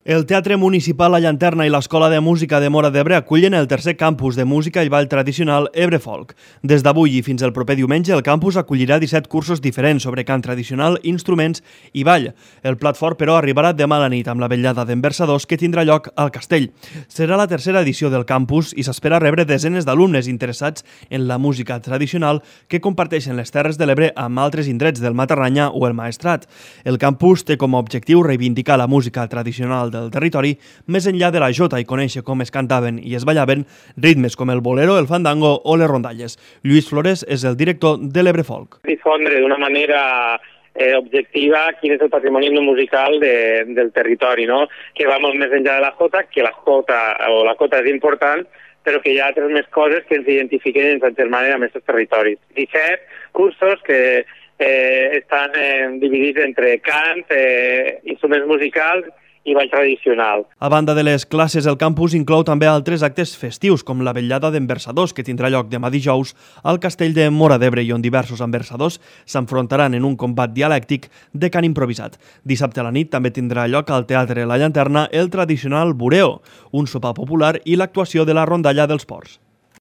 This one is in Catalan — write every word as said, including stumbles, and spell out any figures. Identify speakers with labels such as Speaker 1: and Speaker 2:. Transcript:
Speaker 1: El Teatre Municipal La Llanterna i l'Escola de Música de Móra d'Ebre acullen el tercer campus de música i ball tradicional Ebre Folk. Des d'avui i fins al proper diumenge, el campus acollirà disset cursos diferents sobre cant tradicional, instruments i ball. El plat fort, però, arribarà demà a la nit amb la vetllada d'Enversadors que tindrà lloc al Castell. Serà la tercera edició del campus i s'espera rebre desenes d'alumnes interessats en la música tradicional que comparteixen les Terres de l'Ebre amb altres indrets del Matarranya o el Maestrat. El campus té com a objectiu reivindicar la música tradicional del territori més enllà de la jota i conèixer com es cantaven i es ballaven ritmes com el bolero, el fandango o les rondalles. Lluís Flores és el director de l'Ebre Folk.
Speaker 2: Difondre d'una manera eh, objectiva quin és el patrimoni musical de, del territori, no? Que va molt més enllà de la jota, que la jota o la jota és important, però que hi ha altres més coses que ens identifiquen i ens agermanen amb aquests territoris. disset cursos que eh, estan eh, dividits entre cant, eh, instruments musicals i ball tradicional.
Speaker 1: A banda de les classes, el campus inclou també altres actes festius, com la vetllada d'Enversadors, que tindrà lloc demà dijous al Castell de Móra d'Ebre i on diversos enversadors s'enfrontaran en un combat dialèctic de cant improvisat. Dissabte a la nit també tindrà lloc al Teatre La Llanterna el tradicional Bureo, un sopar popular i l'actuació de la rondalla dels Ports.